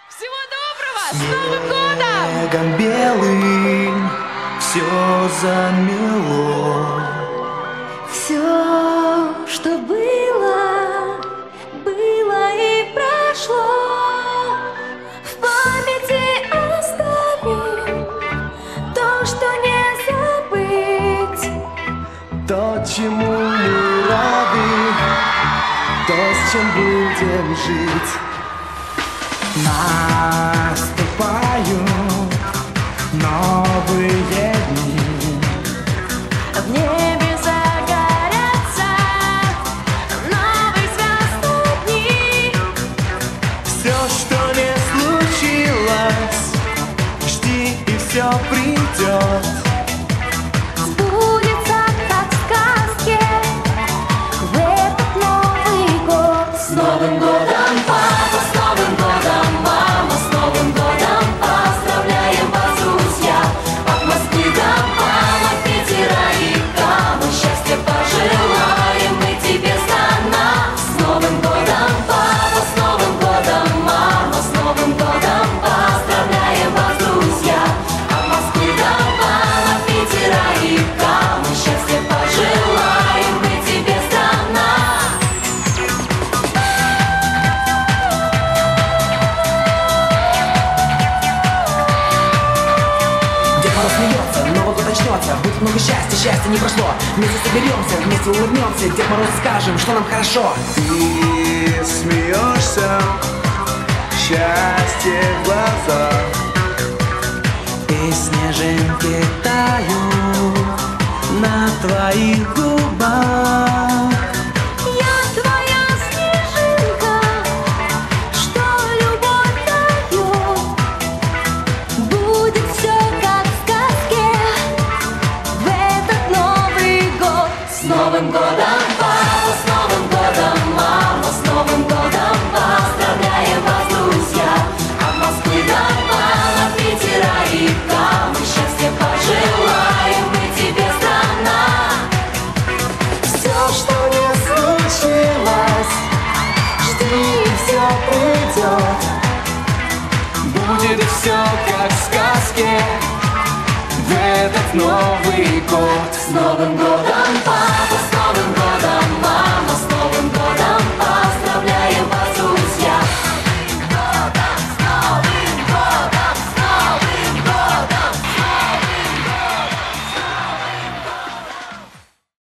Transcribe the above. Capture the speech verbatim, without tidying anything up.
Всего доброго! С Новым годом! Снегом белым все замело. Все, что было, было и прошло. В памяти оставим то, что не забыть. То, чему мы рады, то, с чем будем жить. Наступают новые дни. В небе загорятся новые звездные дни. Все, что не случилось, жди, и все придет. Сбудется, как в сказке, в этот Новый год. С Новым годом, папа, с Новым годом, мама, с Новым годом, поздравляем вас, друзья. От Москвы до Бама, Питера и Камы, счастья пожелаем мы тебе, страна. С Новым годом, папа, с Новым годом, мама, с Новым годом, поздравляем вас, друзья. От Москвы до Бама, Питера и Камы, счастья пожелаем мы тебе, страна. Дед Мороз смеется, Новый год начнется. Будет много счастья, счастья не прошло. Вместе соберемся, вместе улыбнемся. Дед Мороз скажем, что нам хорошо. Ты смеешься, счастье в глазах, и снежинки тают на твоих губах. Я твоя снежинка, что любовь дает. Будет все как в сказке в этот Новый год. С Новым годом, папа, с Новым годом, мама, с Новым годом, поздравляем вас, друзья. От Москвы до Бама, Питера и Камы, счастья пожелаем мы тебе, страна. Все, что не случилось, жди, и все придет. Будет все как в сказке в этот Новый год. С Новым годом, папа, с Новым годом.